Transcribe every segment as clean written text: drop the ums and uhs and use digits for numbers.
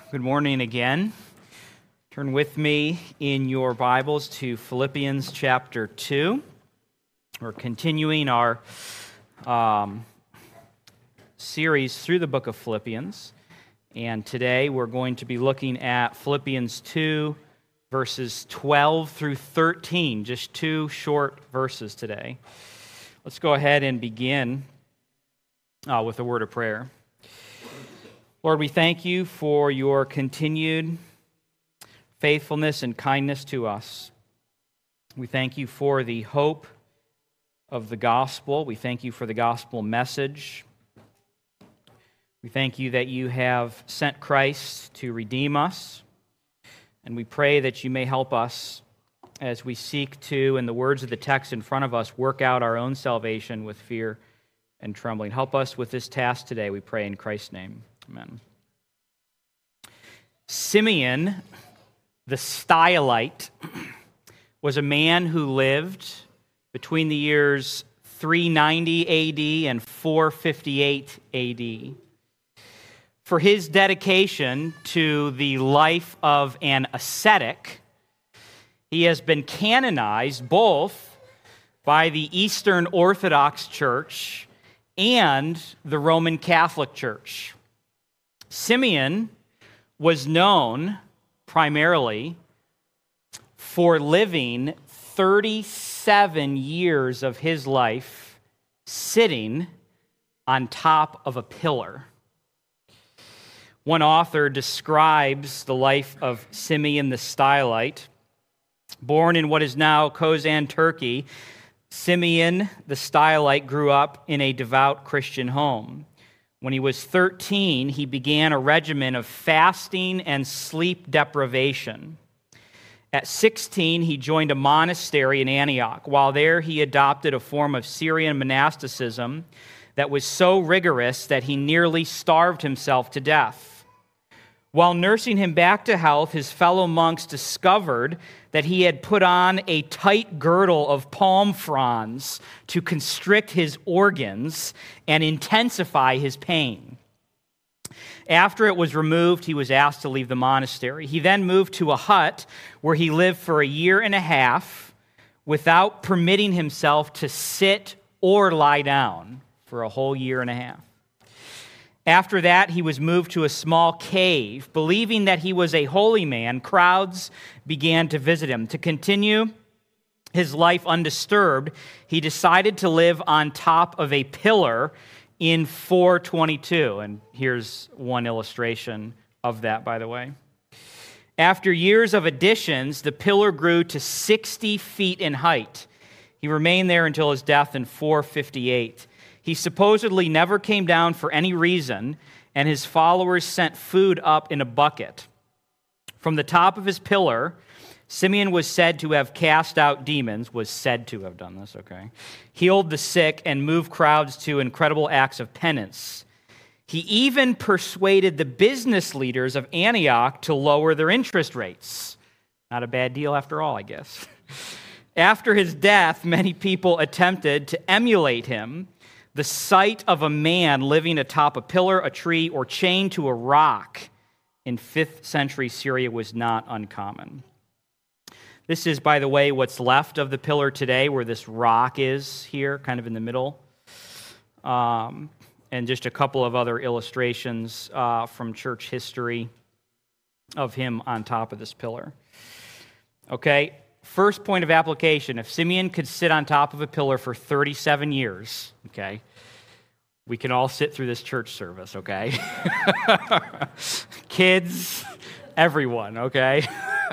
Good morning again. Turn with me in your Bibles to Philippians chapter 2. We're continuing our series through the book of Philippians. And today we're going to be looking at Philippians 2, verses 12 through 13. Just two short verses today. Let's go ahead and begin with a word of prayer. Lord, we thank you for your continued faithfulness and kindness to us. We thank you for the hope of the gospel. We thank you for the gospel message. We thank you that you have sent Christ to redeem us. And we pray that you may help us as we seek to, in the words of the text in front of us, work out our own salvation with fear and trembling. Help us with this task today, we pray in Christ's name. Amen. Simeon, the Stylite, was a man who lived between the years 390 AD and 458 AD. For his dedication to the life of an ascetic, he has been canonized both by the Eastern Orthodox Church and the Roman Catholic Church. Simeon was known primarily for living 37 years of his life sitting on top of a pillar. One author describes the life of Simeon the Stylite. Born in what is now Kozan, Turkey, Simeon the Stylite grew up in a devout Christian home. When he was 13, he began a regimen of fasting and sleep deprivation. At 16, he joined a monastery in Antioch. While there, he adopted a form of Syrian monasticism that was so rigorous that he nearly starved himself to death. While nursing him back to health, his fellow monks discovered that he had put on a tight girdle of palm fronds to constrict his organs and intensify his pain. After it was removed, he was asked to leave the monastery. He then moved to a hut where he lived for a year and a half without permitting himself to sit or lie down for a whole year and a half. After that, he was moved to a small cave. Believing that he was a holy man, crowds began to visit him. To continue his life undisturbed, he decided to live on top of a pillar in 422. And here's one illustration of that, by the way. After years of additions, the pillar grew to 60 feet in height. He remained there until his death in 458. He supposedly never came down for any reason, and his followers sent food up in a bucket. From the top of his pillar, Simeon was said to have cast out demons, was said to have done this, okay, healed the sick, and moved crowds to incredible acts of penance. He even persuaded the business leaders of Antioch to lower their interest rates. Not a bad deal after all, I guess. After his death, many people attempted to emulate him. The sight of a man living atop a pillar, a tree, or chained to a rock in 5th century Syria was not uncommon. This is, by the way, what's left of the pillar today, where this rock is here, kind of in the middle. And just a couple of other illustrations from church history of him on top of this pillar. Okay, first point of application, if Simeon could sit on top of a pillar for 37 years, okay, we can all sit through this church service, okay? Kids, everyone, okay?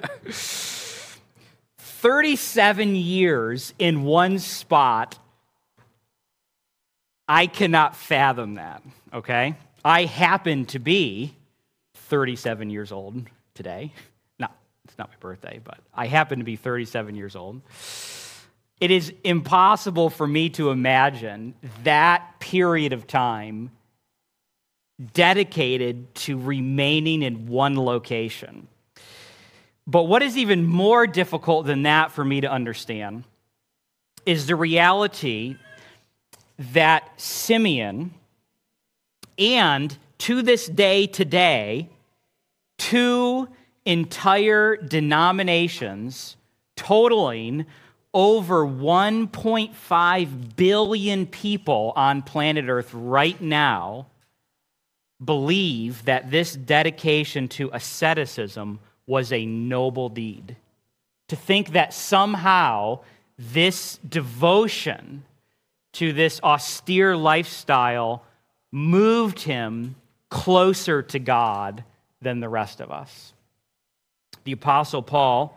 37 years in one spot, I cannot fathom that, okay? I happen to be 37 years old today. It's not my birthday, but I happen to be 37 years old. It is impossible for me to imagine that period of time dedicated to remaining in one location. But what is even more difficult than that for me to understand is the reality that Simeon, and to this day today, 2 entire denominations totaling over 1.5 billion people on planet Earth right now believe that this dedication to asceticism was a noble deed. To think that somehow this devotion to this austere lifestyle moved him closer to God than the rest of us. The Apostle Paul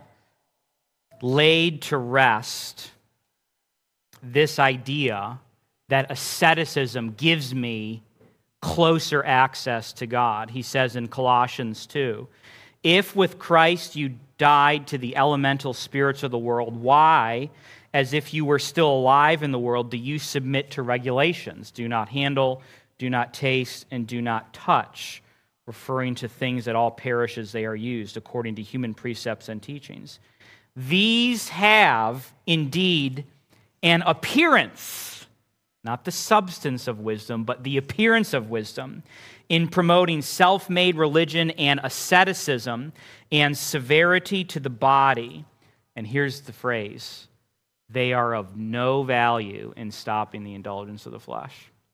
laid to rest this idea that asceticism gives me closer access to God. He says in Colossians 2, "If with Christ you died to the elemental spirits of the world, why, as if you were still alive in the world, do you submit to regulations? Do not handle, do not taste, and do not touch," referring to things that all perish as they are used, according to human precepts and teachings. "These have indeed an appearance," not the substance of wisdom, but the appearance of wisdom, "in promoting self-made religion and asceticism and severity to the body." And here's the phrase, "They are of no value in stopping the indulgence of the flesh."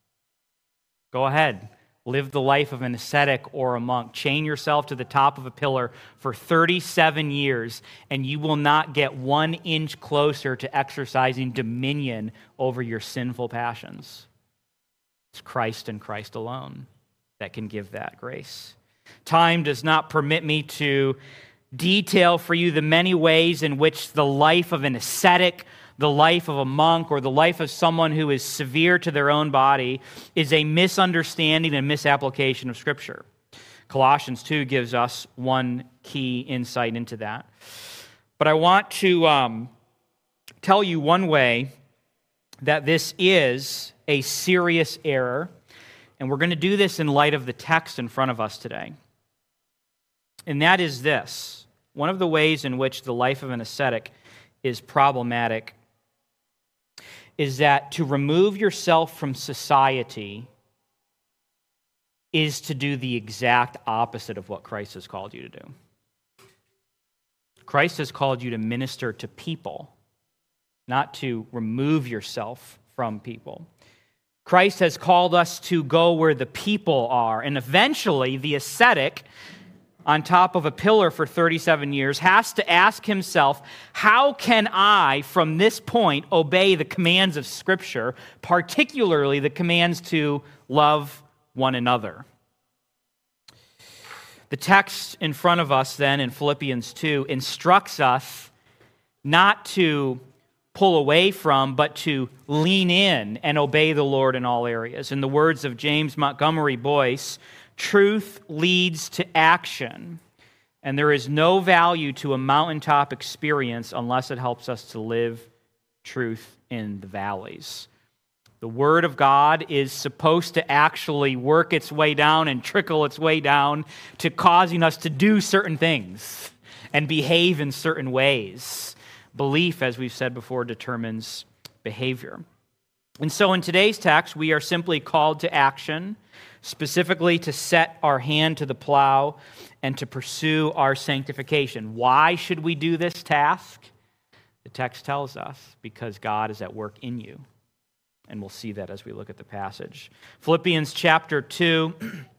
Go ahead. Live the life of an ascetic or a monk. Chain yourself to the top of a pillar for 37 years, and you will not get 1 inch closer to exercising dominion over your sinful passions. It's Christ and Christ alone that can give that grace. Time does not permit me to detail for you the many ways in which the life of an ascetic, the life of a monk, or the life of someone who is severe to their own body is a misunderstanding and misapplication of Scripture. Colossians 2 gives us one key insight into that. But I want to tell you one way that this is a serious error, and we're going to do this in light of the text in front of us today. And that is this. One of the ways in which the life of an ascetic is problematic is that to remove yourself from society is to do the exact opposite of what Christ has called you to do. Christ has called you to minister to people, not to remove yourself from people. Christ has called us to go where the people are, and eventually the ascetic on top of a pillar for 37 years has to ask himself, how can I, from this point, obey the commands of Scripture, particularly the commands to love one another? The text in front of us then in Philippians 2 instructs us not to pull away from, but to lean in and obey the Lord in all areas. In the words of James Montgomery Boyce, truth leads to action, and there is no value to a mountaintop experience unless it helps us to live truth in the valleys. The Word of God is supposed to actually work its way down and trickle its way down to causing us to do certain things and behave in certain ways. Belief, as we've said before, determines behavior. And so in today's text, we are simply called to action, specifically to set our hand to the plow and to pursue our sanctification. Why should we do this task? The text tells us, because God is at work in you. And we'll see that as we look at the passage. Philippians chapter 2,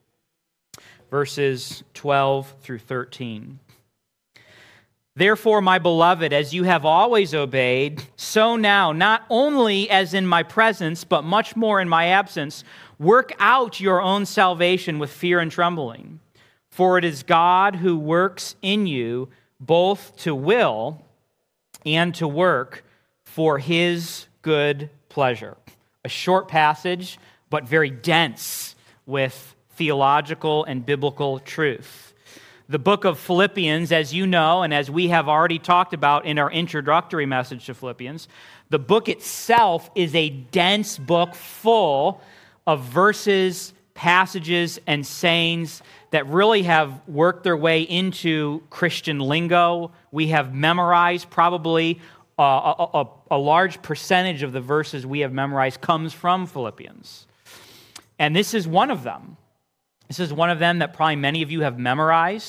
verses 12 through 13. Therefore, my beloved, as you have always obeyed, so now, not only as in my presence, but much more in my absence, work out your own salvation with fear and trembling. For it is God who works in you both to will and to work for his good pleasure. A short passage, but very dense with theological and biblical truth. The book of Philippians, as you know, and as we have already talked about in our introductory message to Philippians, the book itself is a dense book full of verses, passages, and sayings that really have worked their way into Christian lingo. We have memorized probably a large percentage of the verses we have memorized comes from Philippians. And this is one of them. This is one of them that probably many of you have memorized.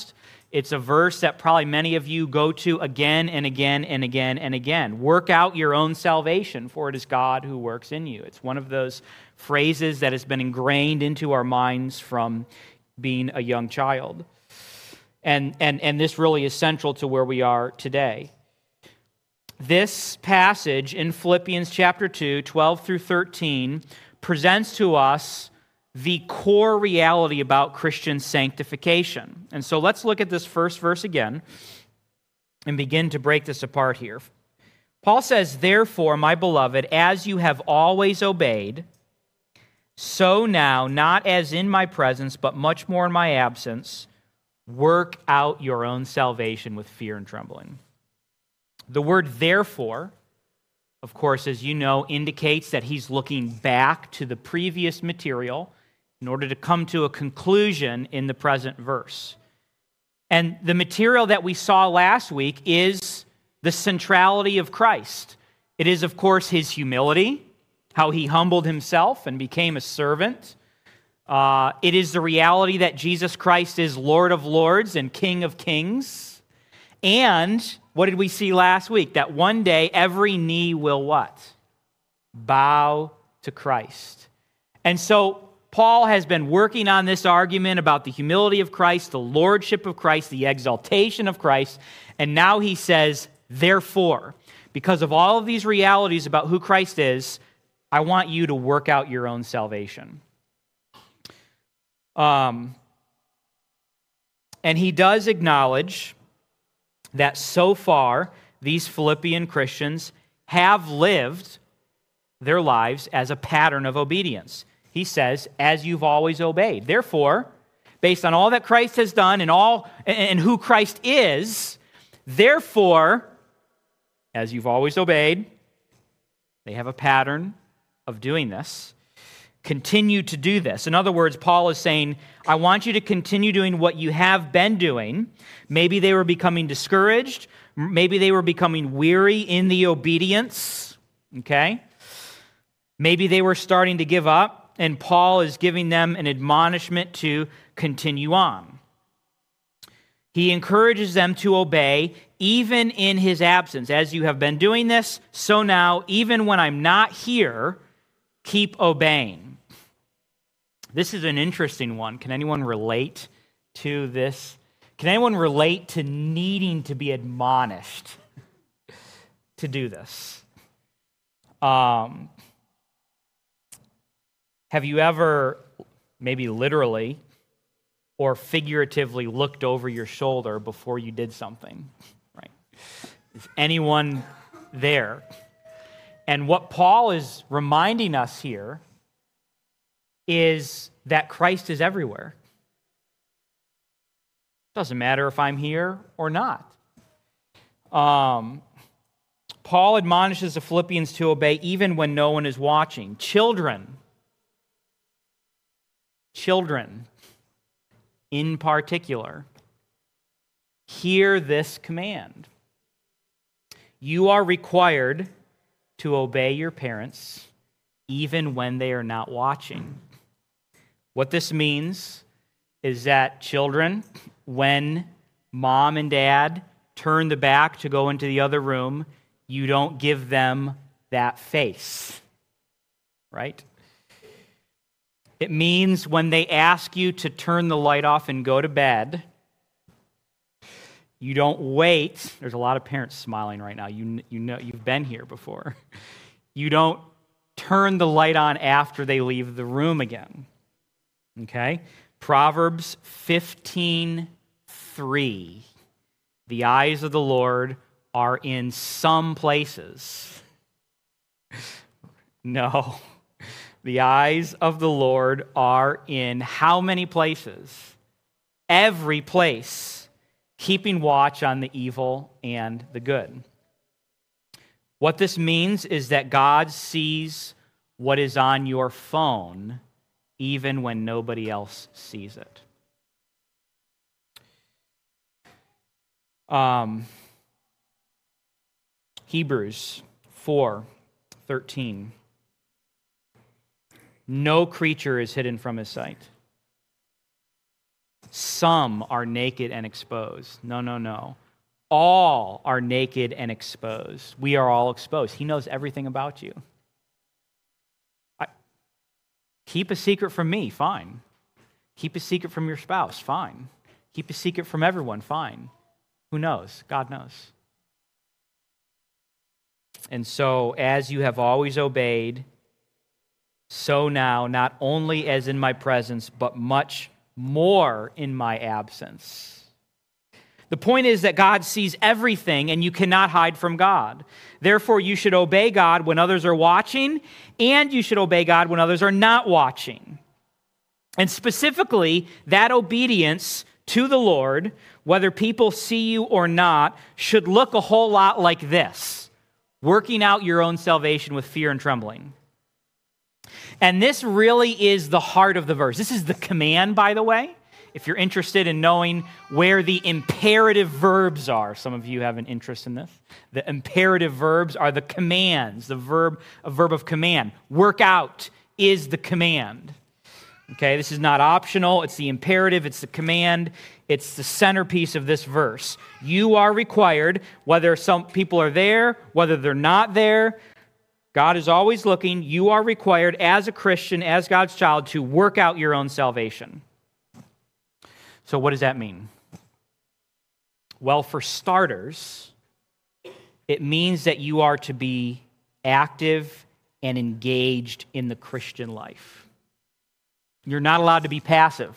It's a verse that probably many of you go to again and again and again and again. Work out your own salvation, for it is God who works in you. It's one of those phrases that has been ingrained into our minds from being a young child. And this really is central to where we are today. This passage in Philippians chapter 2, 12 through 13, presents to us the core reality about Christian sanctification. And so let's look at this first verse again and begin to break this apart here. Paul says, "Therefore, my beloved, as you have always obeyed, so now, not as in my presence, but much more in my absence, work out your own salvation with fear and trembling." The word "therefore," of course, as you know, indicates that he's looking back to the previous material in order to come to a conclusion in the present verse. And the material that we saw last week is the centrality of Christ. It is, of course, his humility, how he humbled himself and became a servant. It is the reality that Jesus Christ is Lord of lords and King of kings. And what did we see last week? That one day every knee will what? Bow to Christ. And so Paul has been working on this argument about the humility of Christ, the lordship of Christ, the exaltation of Christ, and now he says, therefore, because of all of these realities about who Christ is, I want you to work out your own salvation. And he does acknowledge that so far, these Philippian Christians have lived their lives as a pattern of obedience. He says, as you've always obeyed. Therefore, based on all that Christ has done and who Christ is, therefore, as you've always obeyed, they have a pattern of doing this. Continue to do this. In other words, Paul is saying, I want you to continue doing what you have been doing. Maybe they were becoming discouraged. Maybe they were becoming weary in the obedience. Okay? Maybe they were starting to give up. And Paul is giving them an admonishment to continue on. He encourages them to obey even in his absence. As you have been doing this, so now, even when I'm not here, keep obeying. This is an interesting one. Can anyone relate to this? Can anyone relate to needing to be admonished to do this? Have you ever, maybe literally or figuratively, looked over your shoulder before you did something? Right? Is anyone there? And what Paul is reminding us here is that Christ is everywhere. Doesn't matter if I'm here or not. Paul admonishes the Philippians to obey even when no one is watching. Children in particular, hear this command. You are required to obey your parents even when they are not watching. What this means is that children, when mom and dad turn the back to go into the other room, you don't give them that face, right? It means when they ask you to turn the light off and go to bed, you don't wait. There's a lot of parents smiling right now. You know, you've been here before. You don't turn the light on after they leave the room again. Okay? Proverbs 15:3. The eyes of the Lord are in some places. No. The eyes of the Lord are in how many places? Every place, keeping watch on the evil and the good. What this means is that God sees what is on your phone even when nobody else sees it. Hebrews 4:13. No creature is hidden from his sight. some are naked and exposed. No, no, no. All are naked and exposed. We are all exposed. He knows everything about you. Keep a secret from me, fine. Keep a secret from your spouse, fine. Keep a secret from everyone, fine. Who knows? God knows. And so, as you have always obeyed, so now, not only as in my presence, but much more in my absence. The point is that God sees everything, and you cannot hide from God. Therefore, you should obey God when others are watching, and you should obey God when others are not watching. And specifically, that obedience to the Lord, whether people see you or not, should look a whole lot like this: working out your own salvation with fear and trembling. And this really is the heart of the verse. This is the command, by the way. If you're interested in knowing where the imperative verbs are, some of you have an interest in this. The imperative verbs are the commands, a verb of command. Work out is the command. Okay, this is not optional. It's the imperative. It's the command. It's the centerpiece of this verse. You are required, whether some people are there, whether they're not there. God is always looking. You are required as a Christian, as God's child, to work out your own salvation. So what does that mean? Well, for starters, it means that you are to be active and engaged in the Christian life. You're not allowed to be passive.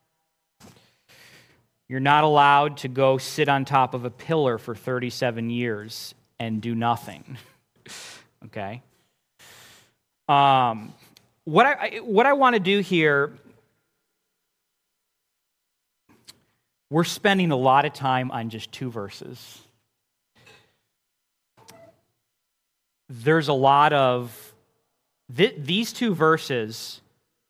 You're not allowed to go sit on top of a pillar for 37 years and do nothing. Okay? What I want to do here, we're spending a lot of time on just two verses. There's a lot of... these two verses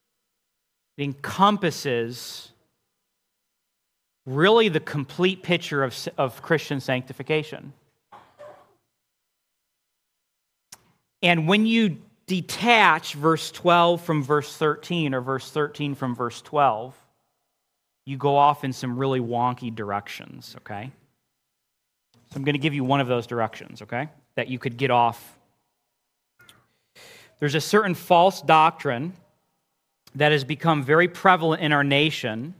encompasses really the complete picture of Christian sanctification. And when you detach verse 12 from verse 13 or verse 13 from verse 12, you go off in some really wonky directions, okay? So I'm going to give you one of those directions, okay, that you could get off. There's a certain false doctrine that has become very prevalent in our nation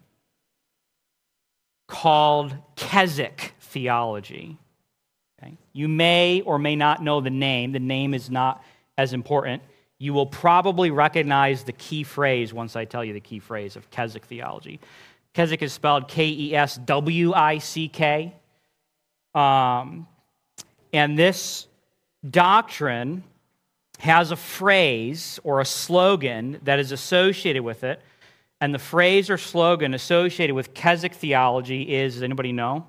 called Keswick theology. Okay? You may or may not know the name. The name is not as important. You will probably recognize the key phrase once I tell you the key phrase of Keswick theology. Keswick is spelled Keswick. And this doctrine has a phrase or a slogan that is associated with it. And the phrase or slogan associated with Keswick theology is, does anybody know?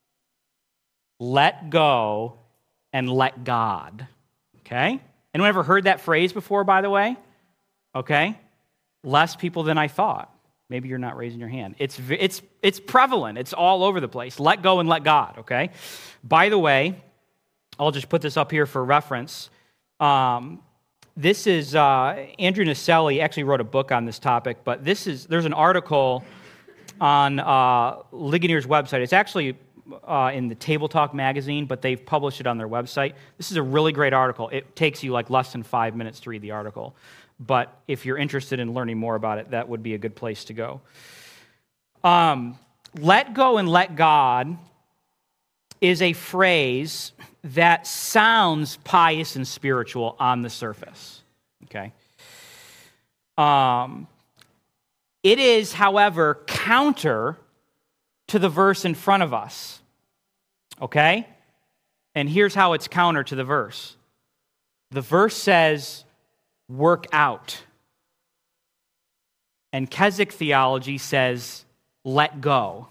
Let go and let God. Okay? Anyone ever heard that phrase before, by the way? Okay? Less people than I thought. Maybe you're not raising your hand. It's prevalent. It's all over the place. Let go and let God, okay? By the way, I'll just put this up here for reference. This is, Andrew Naselli actually wrote a book on this topic, but there's an article on Ligonier's website. It's actually in the Table Talk magazine, but they've published it on their website. This is a really great article. It takes you like less than 5 minutes to read the article. But if you're interested in learning more about it, that would be a good place to go. Let go and let God is a phrase that sounds pious and spiritual on the surface. Okay? It is, however, counter to the verse in front of us. Okay? And here's how it's counter to the verse. The verse says, work out. And Keswick theology says, let go.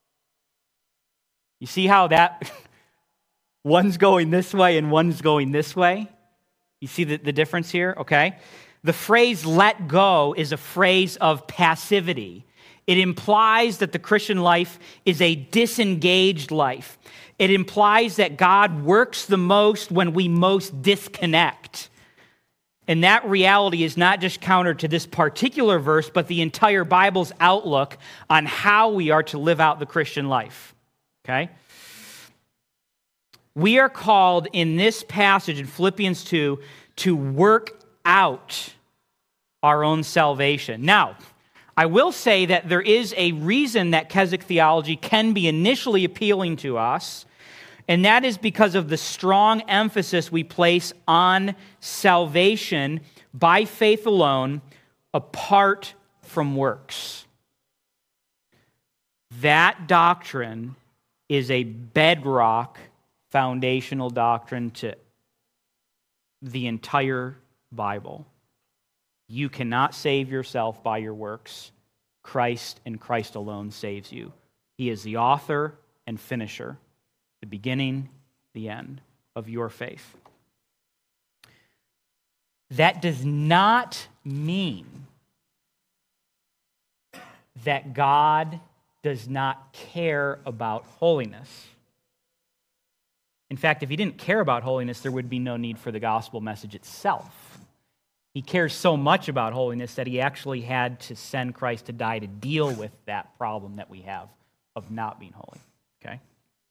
You see how that one's going this way and one's going this way? You see the difference here? Okay. The phrase let go is a phrase of passivity. It implies that the Christian life is a disengaged life. It implies that God works the most when we most disconnect. And that reality is not just counter to this particular verse, but the entire Bible's outlook on how we are to live out the Christian life. Okay? We are called in this passage in Philippians 2 to work out our own salvation. Now, I will say that there is a reason that Keswick theology can be initially appealing to us, and that is because of the strong emphasis we place on salvation by faith alone, apart from works. That doctrine is a bedrock, foundational doctrine to the entire Bible. You cannot save yourself by your works. Christ and Christ alone saves you. He is the author and finisher, the beginning, the end of your faith. That does not mean that God does not care about holiness. In fact, if he didn't care about holiness, there would be no need for the gospel message itself. He cares so much about holiness that he actually had to send Christ to die to deal with that problem that we have of not being holy. Okay?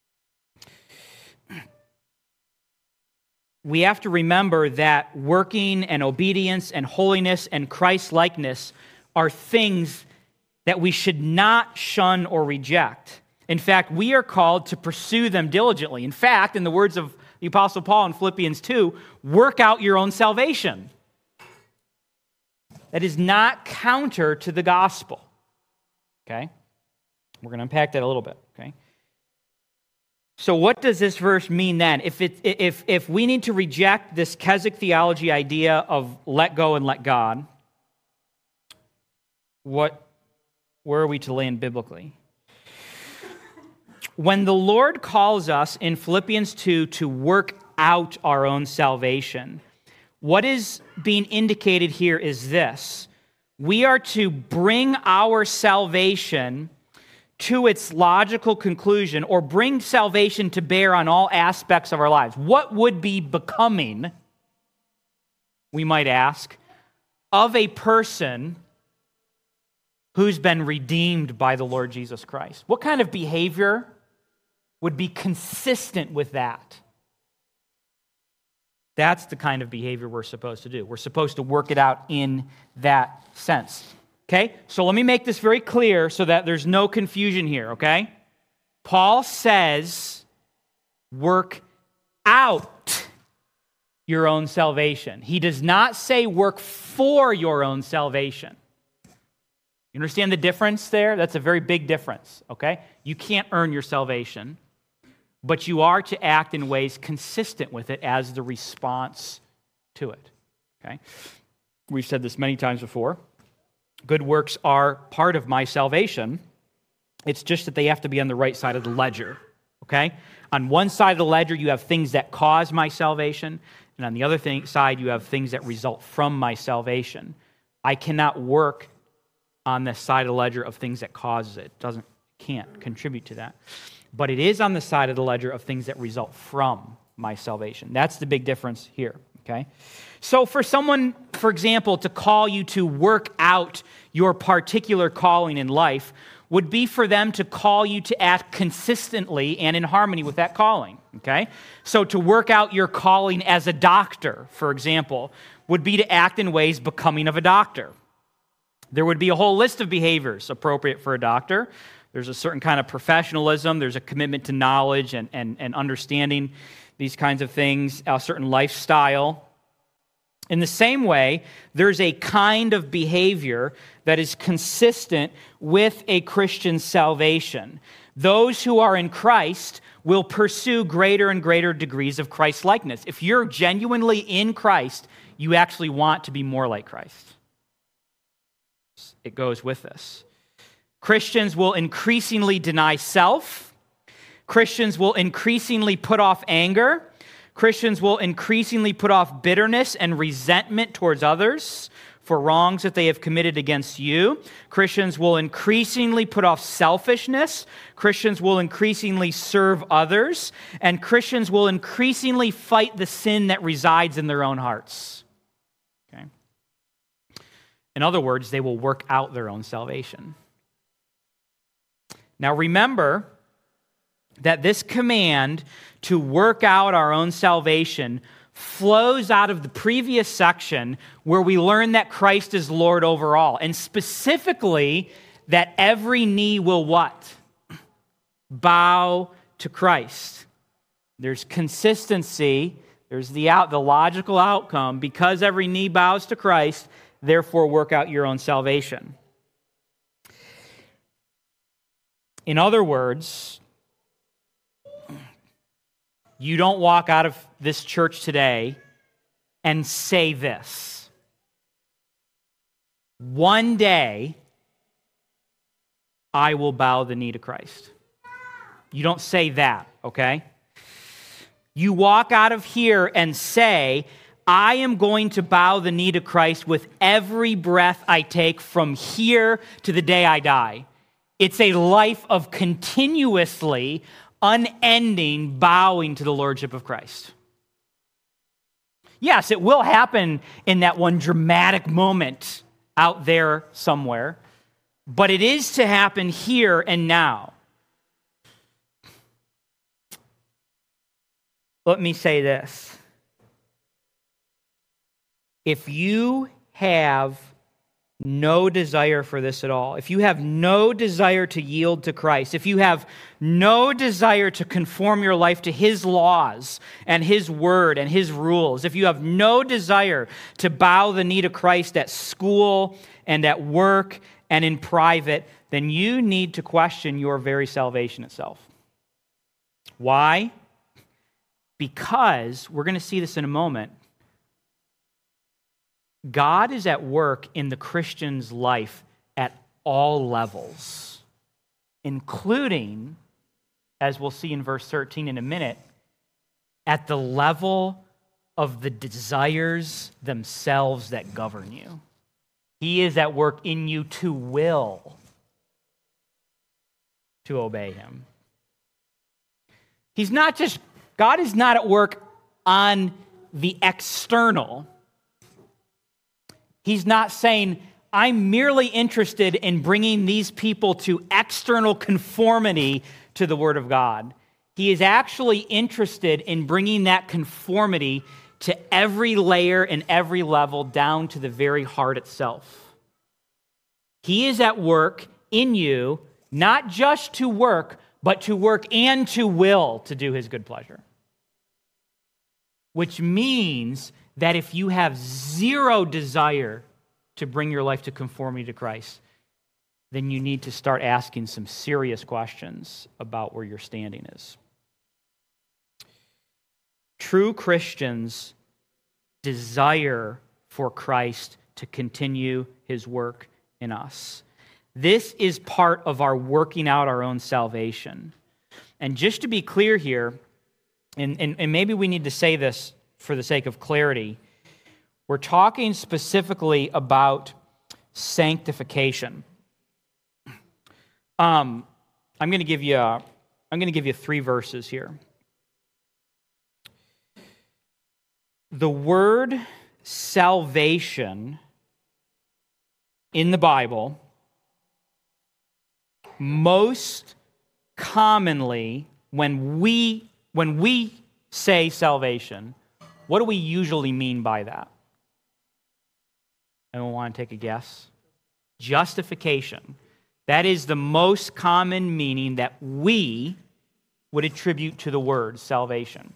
We have to remember that working and obedience and holiness and Christ-likeness are things that we should not shun or reject. In fact, we are called to pursue them diligently. In fact, in the words of the Apostle Paul in Philippians 2, work out your own salvation. That is not counter to the gospel. Okay? We're going to unpack that a little bit. Okay? So what does this verse mean then? If we need to reject this Keswick theology idea of let go and let God, where are we to land biblically? When the Lord calls us in Philippians 2 to work out our own salvation, what is being indicated here is this. We are to bring our salvation to its logical conclusion, or bring salvation to bear on all aspects of our lives. What would be becoming, we might ask, of a person who's been redeemed by the Lord Jesus Christ? What kind of behavior would be consistent with that? That's the kind of behavior we're supposed to do. We're supposed to work it out in that sense. Okay? So let me make this very clear so that there's no confusion here, okay? Paul says, work out your own salvation. He does not say work for your own salvation. You understand the difference there? That's a very big difference, okay? You can't earn your salvation, but you are to act in ways consistent with it as the response to it, okay? We've said this many times before. Good works are part of my salvation. It's just that they have to be on the right side of the ledger, okay? On one side of the ledger, you have things that cause my salvation, and on the other side, you have things that result from my salvation. I cannot work on the side of the ledger of things that causes it. Can't contribute to that. But it is on the side of the ledger of things that result from my salvation. That's the big difference here, okay? So for someone, for example, to call you to work out your particular calling in life would be for them to call you to act consistently and in harmony with that calling, okay? So to work out your calling as a doctor, for example, would be to act in ways becoming of a doctor. There would be a whole list of behaviors appropriate for a doctor. There's a certain kind of professionalism. There's a commitment to knowledge and understanding these kinds of things, a certain lifestyle. In the same way, there's a kind of behavior that is consistent with a Christian salvation. Those who are in Christ will pursue greater and greater degrees of Christ-likeness. If you're genuinely in Christ, you actually want to be more like Christ. It goes with this. Christians will increasingly deny self. Christians will increasingly put off anger. Christians will increasingly put off bitterness and resentment towards others for wrongs that they have committed against you. Christians will increasingly put off selfishness. Christians will increasingly serve others. And Christians will increasingly fight the sin that resides in their own hearts. In other words, they will work out their own salvation. Now remember that this command to work out our own salvation flows out of the previous section where we learn that Christ is Lord over all, and specifically that every knee will what? Bow to Christ. There's consistency. There's the logical outcome. Because every knee bows to Christ, therefore work out your own salvation. In other words, you don't walk out of this church today and say this: one day I will bow the knee to Christ. You don't say that, okay? You walk out of here and say, I am going to bow the knee to Christ with every breath I take from here to the day I die. It's a life of continuously, unending bowing to the Lordship of Christ. Yes, it will happen in that one dramatic moment out there somewhere, but it is to happen here and now. Let me say this. If you have no desire for this at all, if you have no desire to yield to Christ, if you have no desire to conform your life to His laws and His word and His rules, if you have no desire to bow the knee to Christ at school and at work and in private, then you need to question your very salvation itself. Why? Because, we're going to see this in a moment, God is at work in the Christian's life at all levels, including, as we'll see in verse 13 in a minute, at the level of the desires themselves that govern you. He is at work in you to will to obey Him. God is not at work on the external. He's not saying, I'm merely interested in bringing these people to external conformity to the Word of God. He is actually interested in bringing that conformity to every layer and every level down to the very heart itself. He is at work in you, not just to work, but to work and to will to do His good pleasure. Which means that if you have zero desire to bring your life to conformity to Christ, then you need to start asking some serious questions about where your standing is. True Christians desire for Christ to continue His work in us. This is part of our working out our own salvation. And just to be clear here, and maybe we need to say this for the sake of clarity, we're talking specifically about sanctification. I'm going to give you 3 verses here. The word salvation in the Bible most commonly when we say salvation, what do we usually mean by that? Anyone want to take a guess? Justification. That is the most common meaning that we would attribute to the word salvation.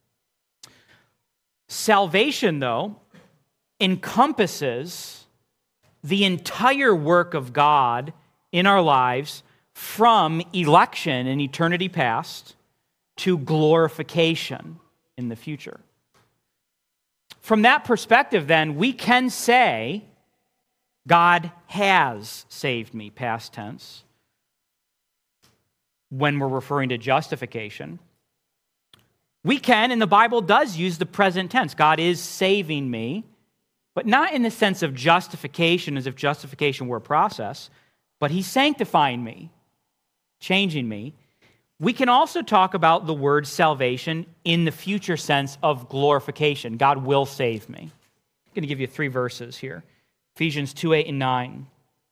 Salvation, though, encompasses the entire work of God in our lives from election in eternity past to glorification in the future. From that perspective, then, we can say, God has saved me, past tense, when we're referring to justification. We can, and the Bible does use the present tense. God is saving me, but not in the sense of justification as if justification were a process, but He's sanctifying me, changing me. We can also talk about the word salvation in the future sense of glorification. God will save me. I'm going to give you 3 verses here. Ephesians 2:8 and 9.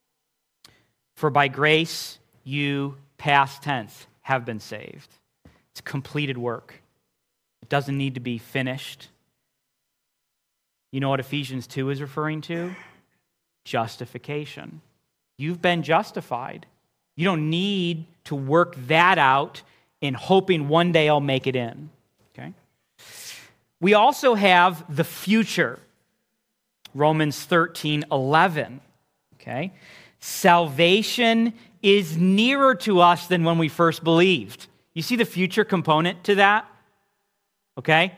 For by grace you, past tense, have been saved. It's completed work. It doesn't need to be finished. You know what Ephesians 2 is referring to? Justification. You've been justified. You don't need to work that out in hoping one day I'll make it in. Okay? We also have the future. Romans 13:11. Okay? Salvation is nearer to us than when we first believed. You see the future component to that? Okay?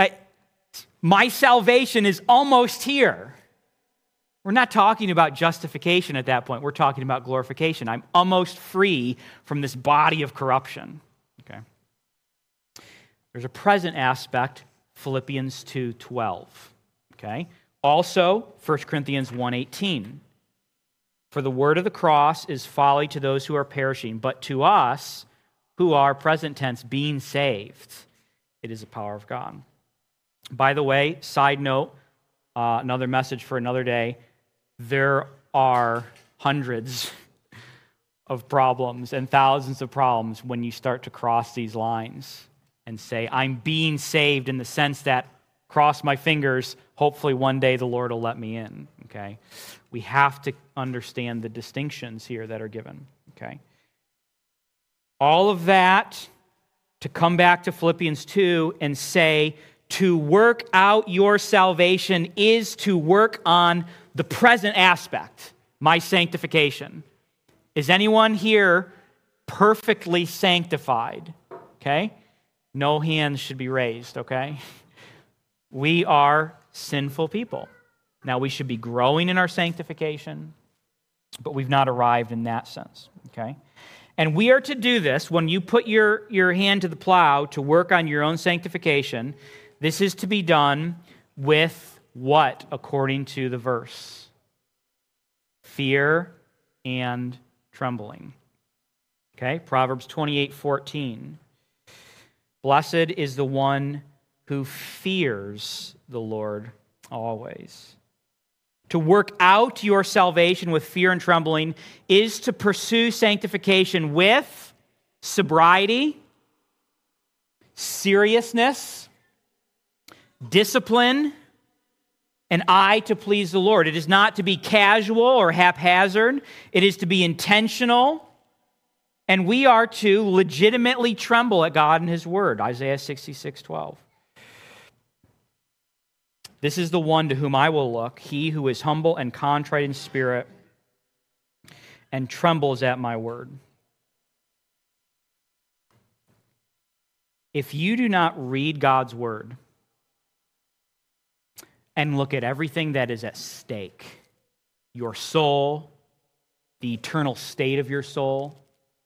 My salvation is almost here. We're not talking about justification at that point. We're talking about glorification. I'm almost free from this body of corruption. Okay. There's a present aspect, Philippians 2:12. Okay. Also, 1 Corinthians 1:18. For the word of the cross is folly to those who are perishing, but to us who are, present tense, being saved, it is the power of God. By the way, side note, another message for another day, there are hundreds of problems and thousands of problems when you start to cross these lines and say, I'm being saved in the sense that, cross my fingers, hopefully one day the Lord will let me in, okay? We have to understand the distinctions here that are given, okay? All of that to come back to Philippians 2 and say, to work out your salvation is to work on the present aspect, my sanctification. Is anyone here perfectly sanctified? Okay? No hands should be raised, okay? We are sinful people. Now, we should be growing in our sanctification, but we've not arrived in that sense, okay? And we are to do this when you put your hand to the plow to work on your own sanctification. This is to be done with what, according to the verse? Fear and trembling. Okay, Proverbs 28:14. Blessed is the one who fears the Lord always. To work out your salvation with fear and trembling is to pursue sanctification with sobriety, seriousness, discipline, an eye to please the Lord. It is not to be casual or haphazard. It is to be intentional. And we are to legitimately tremble at God and His Word. Isaiah 66:12. This is the one to whom I will look, he who is humble and contrite in spirit and trembles at my word. If you do not read God's word and look at everything that is at stake, your soul, the eternal state of your soul,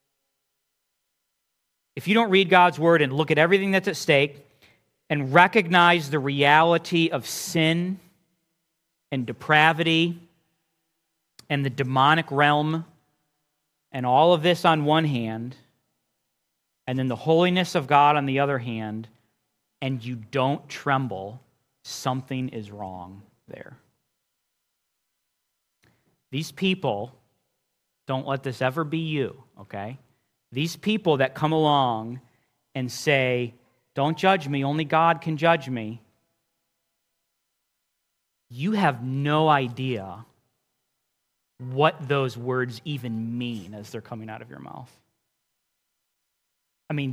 if you don't read God's word and look at everything that's at stake and recognize the reality of sin and depravity and the demonic realm and all of this on one hand, and then the holiness of God on the other hand, and you don't tremble, something is wrong there. These people, don't let this ever be you, okay? These people that come along and say, don't judge me, only God can judge me. You have no idea what those words even mean as they're coming out of your mouth. I mean,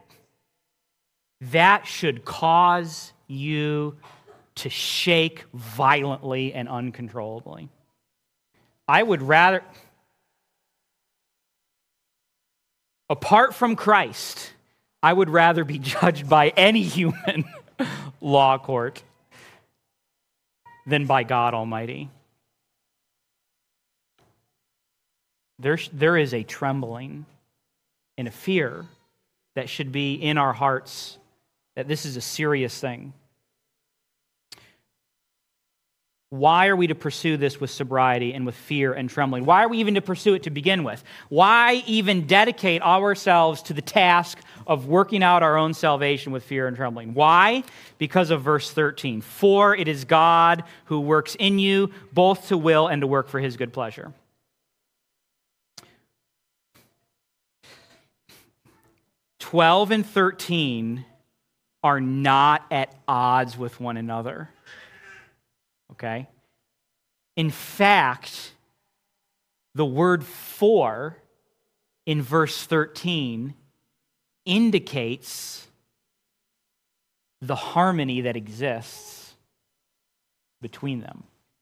that should cause you to shake violently and uncontrollably. I would rather, apart from Christ, I would rather be judged by any human law court than by God Almighty. There is a trembling and a fear that should be in our hearts that this is a serious thing. Why are we to pursue this with sobriety and with fear and trembling? Why are we even to pursue it to begin with? Why even dedicate ourselves to the task of working out our own salvation with fear and trembling. Why? Because of verse 13. For it is God who works in you both to will and to work for his good pleasure. "12 and 13 are not at odds with one another." Okay? In fact, the word "for" in verse 13 indicates the harmony that exists between them.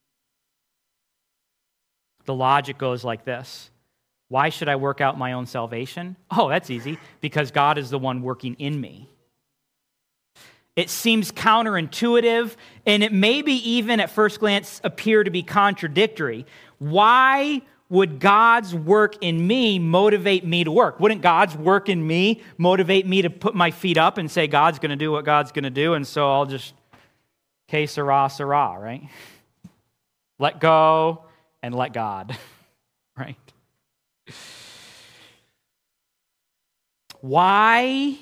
The logic goes like this. Why should I work out my own salvation? Oh, that's easy. Because God is the one working in me. It seems counterintuitive, and it maybe even at first glance appear to be contradictory. Why would God's work in me motivate me to work? Wouldn't God's work in me motivate me to put my feet up and say, God's going to do what God's going to do, and so I'll just, que sera, sera, right? Let go and let God, right? Why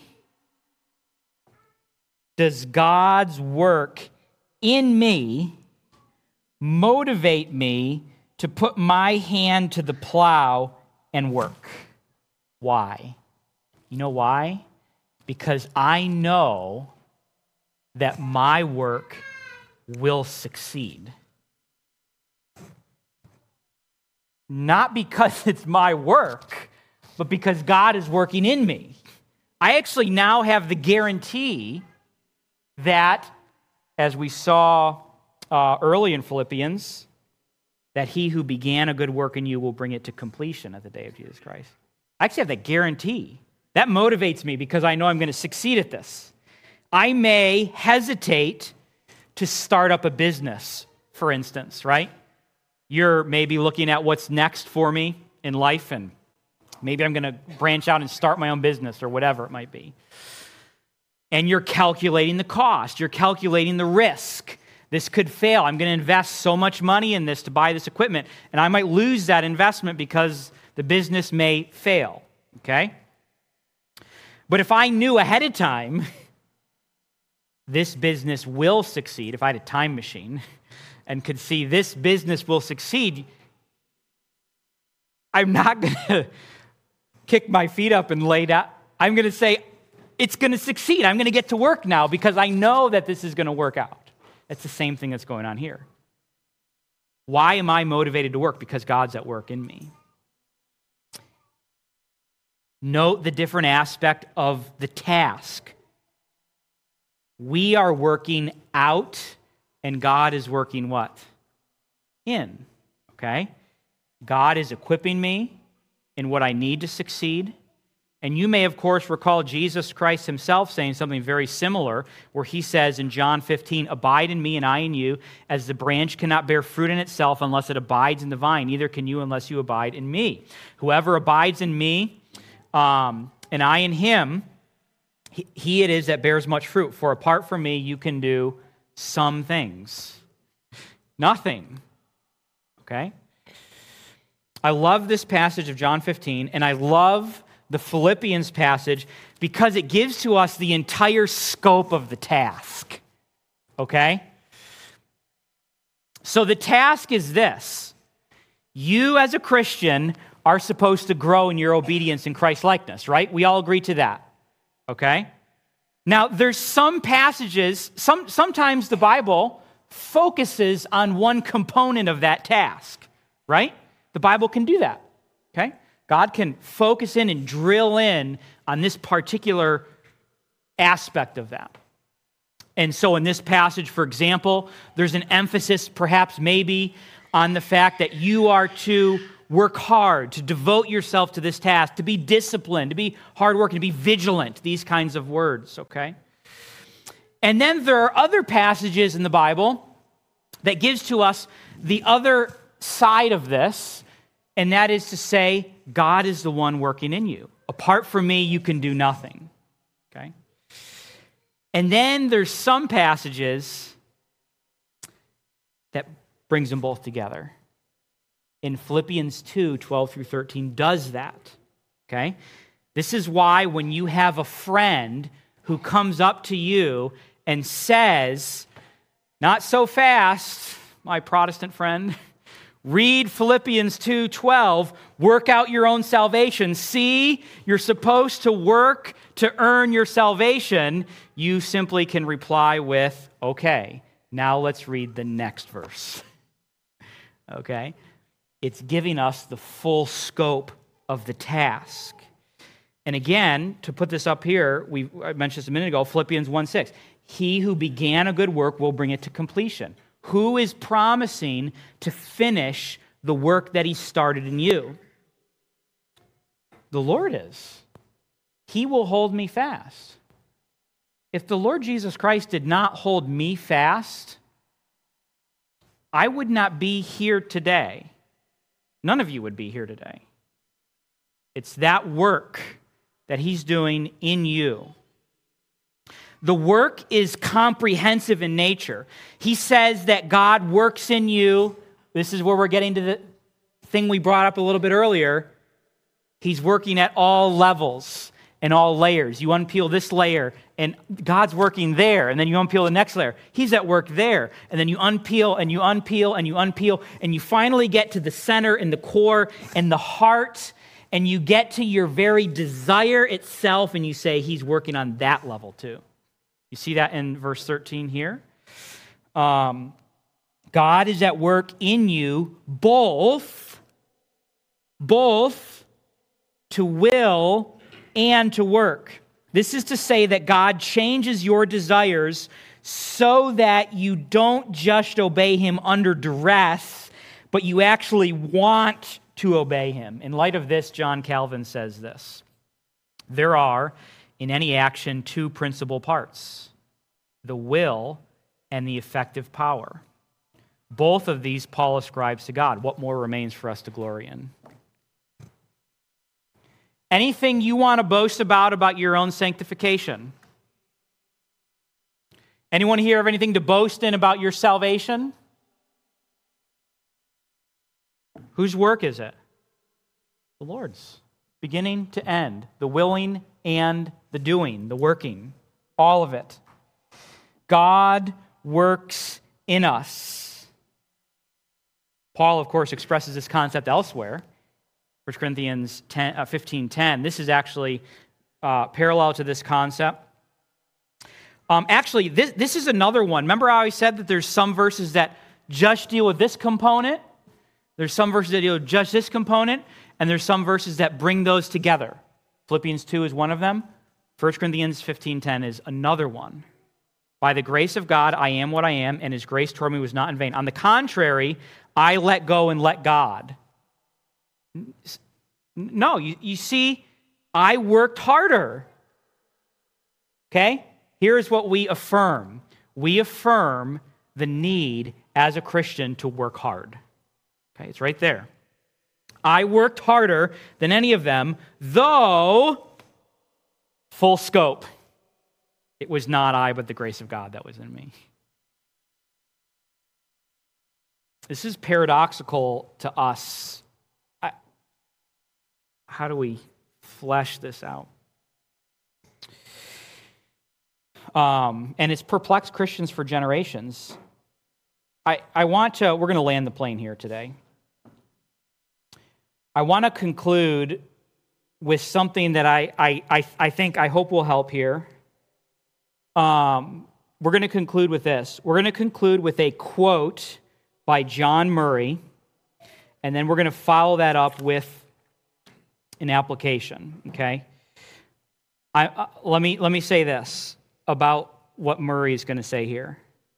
does God's work in me motivate me to put my hand to the plow and work? Why? You know why? Because I know that my work will succeed. Not because it's my work, but because God is working in me. I actually now have the guarantee that, as we saw early in Philippians, that he who began a good work in you will bring it to completion at the day of Jesus Christ. I actually have that guarantee. That motivates me because I know I'm going to succeed at this. I may hesitate to start up a business, for instance, right? You're maybe looking at what's next for me in life, and maybe I'm going to branch out and start my own business or whatever it might be. And you're calculating the cost. You're calculating the risk. This could fail. I'm going to invest so much money in this to buy this equipment, and I might lose that investment because the business may fail, okay? But if I knew ahead of time this business will succeed, if I had a time machine and could see this business will succeed, I'm not going to kick my feet up and lay down. I'm going to say, it's going to succeed. I'm going to get to work now because I know that this is going to work out. It's the same thing that's going on here. Why am I motivated to work? Because God's at work in me. Note the different aspect of the task. We are working out, and God is working what? In. Okay? God is equipping me in what I need to succeed. And you may, of course, recall Jesus Christ himself saying something very similar, where he says in John 15, "Abide in me and I in you, as the branch cannot bear fruit in itself unless it abides in the vine. Neither can you unless you abide in me. Whoever abides in me, and I in him, he it is that bears much fruit. For apart from me, you can do some things. Nothing." Okay? I love this passage of John 15, and I love the Philippians passage because it gives to us the entire scope of the task. Okay? So the task is this. You as a Christian are supposed to grow in your obedience in Christ's likeness, right? We all agree to that. Okay? Now, there's some passages, sometimes the Bible focuses on one component of that task, right? The Bible can do that, okay? God can focus in and drill in on this particular aspect of that. And so in this passage, for example, there's an emphasis perhaps maybe on the fact that you are to work hard, to devote yourself to this task, to be disciplined, to be hardworking, to be vigilant, these kinds of words, okay? And then there are other passages in the Bible that gives to us the other side of this, and that is to say, God is the one working in you. Apart from me, you can do nothing, okay? And then there's some passages that brings them both together. In Philippians 2, 12 through 13 does that, okay? This is why when you have a friend who comes up to you and says, "Not so fast, my Protestant friend. Read Philippians 2:12, work out your own salvation. See, you're supposed to work to earn your salvation." You simply can reply with, "Okay, now let's read the next verse." Okay? It's giving us the full scope of the task. And again, to put this up here, I mentioned this a minute ago, Philippians 1:6. He who began a good work will bring it to completion. Who is promising to finish the work that he started in you? The Lord is. He will hold me fast. If the Lord Jesus Christ did not hold me fast, I would not be here today. None of you would be here today. It's that work that he's doing in you. The work is comprehensive in nature. He says that God works in you. This is where we're getting to the thing we brought up a little bit earlier. He's working at all levels and all layers. You unpeel this layer, and God's working there. And then you unpeel the next layer. He's at work there. And then you unpeel, and you unpeel, and you unpeel, and you finally get to the center and the core and the heart, and you get to your very desire itself, and you say, he's working on that level too. You see that in verse 13 here? God is at work in you both to will and to work. This is to say that God changes your desires so that you don't just obey him under duress, but you actually want to obey him. In light of this, John Calvin says this: there are, in any action, two principal parts: the will and the effective power. Both of these Paul ascribes to God. What more remains for us to glory in? Anything you want to boast about your own sanctification? Anyone here have anything to boast in about your salvation? Whose work is it? The Lord's. Beginning to end. The willing and the doing, the working. All of it. God works in us. Paul, of course, expresses this concept elsewhere. 1 Corinthians 15:10. This is actually parallel to this concept. Actually, this is another one. Remember how I said that there's some verses that just deal with this component? There's some verses that deal with just this component, and there's some verses that bring those together. Philippians 2 is one of them. 1 Corinthians 15:10 is another one. By the grace of God, I am what I am, and his grace toward me was not in vain. On the contrary, I let go and let God. No, you see, I worked harder. Okay? Here's what we affirm. We affirm the need as a Christian to work hard. Okay, it's right there. I worked harder than any of them, though full scope. It was not I, but the grace of God that was in me. This is paradoxical to us. How do we flesh this out? And it's perplexed Christians for generations. We're going to land the plane here today. I want to conclude with something that I hope will help here. We're going to conclude with this. We're going to conclude with a quote by John Murray, and then we're going to follow that up with an application, okay? Let me say this about what Murray is going to say here.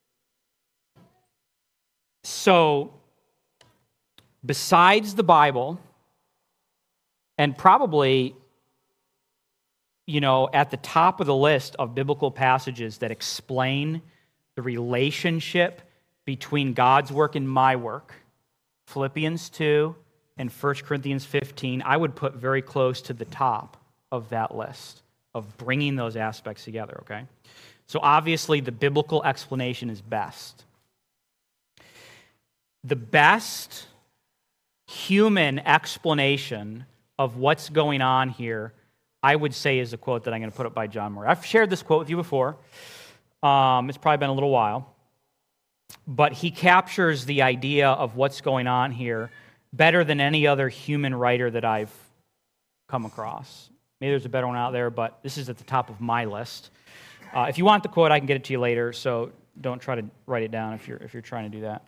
So, besides the Bible, and probably, at the top of the list of biblical passages that explain the relationship between God's work and my work, Philippians 2 and 1 Corinthians 15, I would put very close to the top of that list of bringing those aspects together, okay? So obviously the biblical explanation is best. The best human explanation of what's going on here, I would say is a quote that I'm going to put up by John Murray. I've shared this quote with you before. It's probably been a little while. But he captures the idea of what's going on here better than any other human writer that I've come across. Maybe there's a better one out there, but this is at the top of my list. If you want the quote, I can get it to you later, so don't try to write it down if you're trying to do that.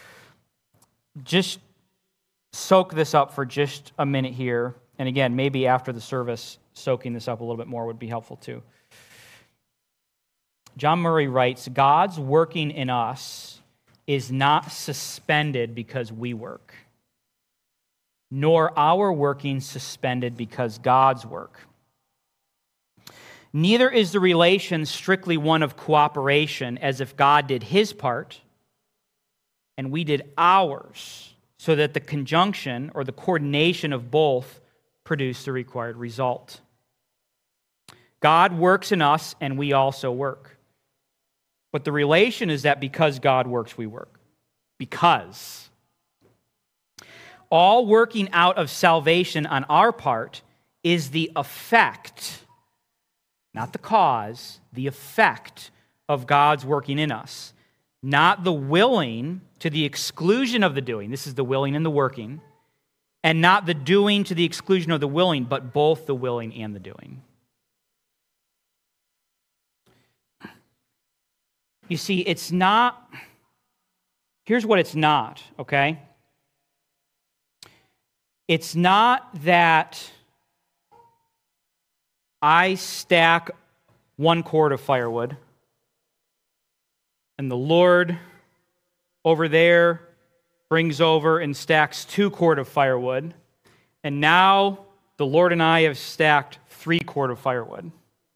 Just soak this up for just a minute here. And again, maybe after the service, soaking this up a little bit more would be helpful too. John Murray writes, God's working in us is not suspended because we work, nor our working suspended because God's work. Neither is the relation strictly one of cooperation, as if God did his part and we did ours, so that the conjunction or the coordination of both produce the required result. God works in us and we also work. But the relation is that because God works, we work. Because. All working out of salvation on our part is the effect, not the cause, the effect of God's working in us. Not the willing to the exclusion of the doing. This is the willing and the working. And not the doing to the exclusion of the willing, but both the willing and the doing. You see, it's not, here's what it's not, okay? It's not that I stack 1 cord of firewood and the Lord over there brings over and stacks 2 cord of firewood, and now the Lord and I have stacked 3 cord of firewood.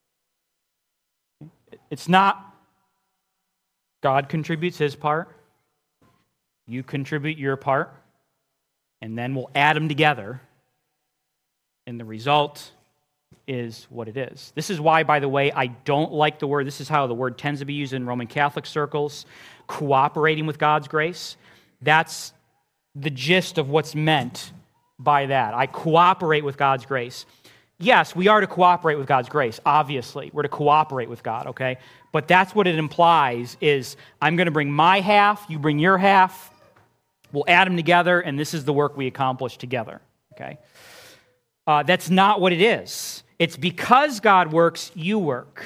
It's not God contributes his part, you contribute your part, and then we'll add them together, and the result is what it is. This is why, by the way, I don't like the word, this is how the word tends to be used in Roman Catholic circles, cooperating with God's grace. That's the gist of what's meant by that. I cooperate with God's grace. Yes, we are to cooperate with God's grace, obviously. We're to cooperate with God, okay? But that's what it implies is I'm going to bring my half, you bring your half, we'll add them together, and this is the work we accomplish together, okay? That's not what it is. It's because God works, you work.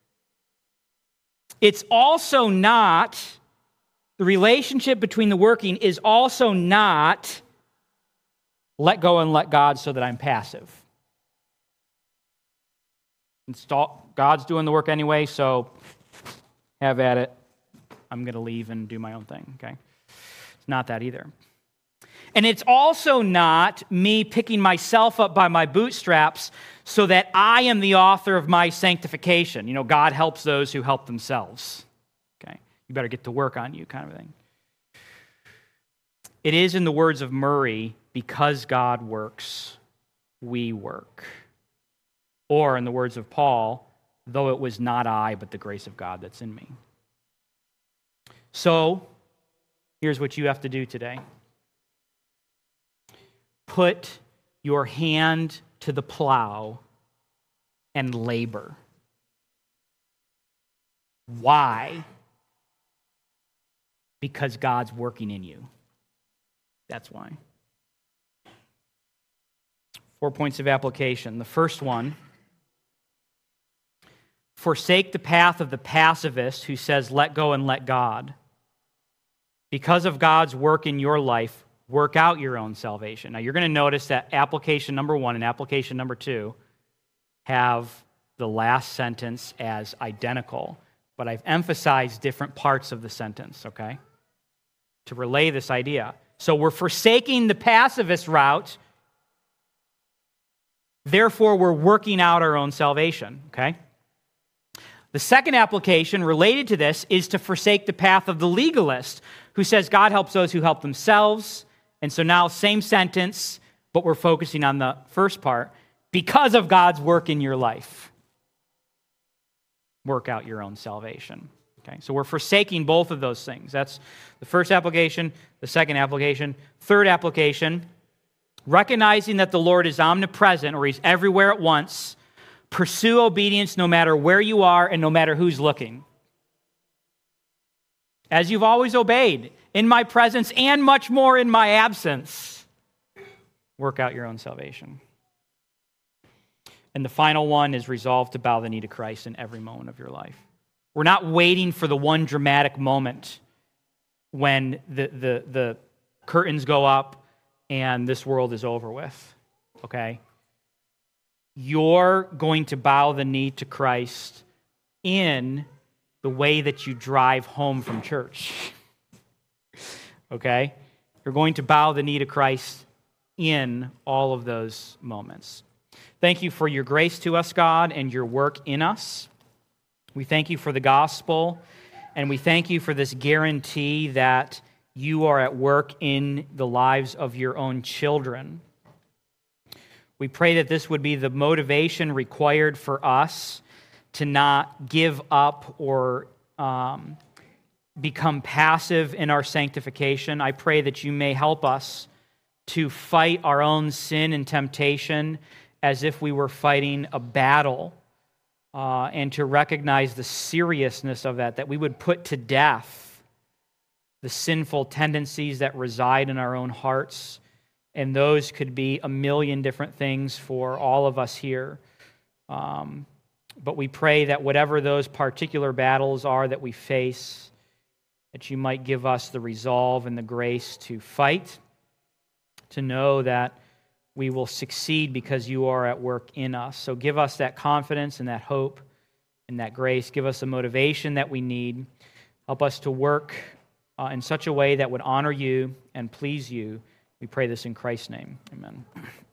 It's also not, the relationship between the working is also not let go and let God so that I'm passive. God's doing the work anyway, so have at it. I'm going to leave and do my own thing, okay? It's not that either. And it's also not me picking myself up by my bootstraps so that I am the author of my sanctification. You know, God helps those who help themselves, okay? You better get to work on you kind of thing. It is, in the words of Murray, because God works, we work. Or, in the words of Paul, though it was not I, but the grace of God that's in me. So, here's what you have to do today. Put your hand to the plow and labor. Why? Because God's working in you. That's why. 4 points of application. The first one, forsake the path of the pacifist who says, let go and let God. Because of God's work in your life, work out your own salvation. Now, you're going to notice that application number 1 and application number 2 have the last sentence as identical, but I've emphasized different parts of the sentence, okay, to relay this idea. So we're forsaking the pacifist route, therefore we're working out our own salvation, okay? The second application related to this is to forsake the path of the legalist who says God helps those who help themselves. And so now, same sentence, but we're focusing on the first part. Because of God's work in your life, work out your own salvation. Okay, so we're forsaking both of those things. That's the first application, the second application. Third application, recognizing that the Lord is omnipresent, or he's everywhere at once, pursue obedience no matter where you are and no matter who's looking. As you've always obeyed, in my presence and much more in my absence, work out your own salvation. And the final one is resolve to bow the knee to Christ in every moment of your life. We're not waiting for the one dramatic moment when the curtains go up and this world is over with, okay? You're going to bow the knee to Christ in the way that you drive home from church, okay? You're going to bow the knee to Christ in all of those moments. Thank you for your grace to us, God, and your work in us. We thank you for the gospel, and we thank you for this guarantee that you are at work in the lives of your own children. We pray that this would be the motivation required for us to not give up or become passive in our sanctification. I pray that you may help us to fight our own sin and temptation as if we were fighting a battle, and to recognize the seriousness of that we would put to death the sinful tendencies that reside in our own hearts. And those could be a million different things for all of us here. But we pray that whatever those particular battles are that we face, that you might give us the resolve and the grace to fight, to know that we will succeed because you are at work in us. So give us that confidence and that hope and that grace. Give us the motivation that we need. Help us to work in such a way that would honor you and please you. We pray this in Christ's name. Amen.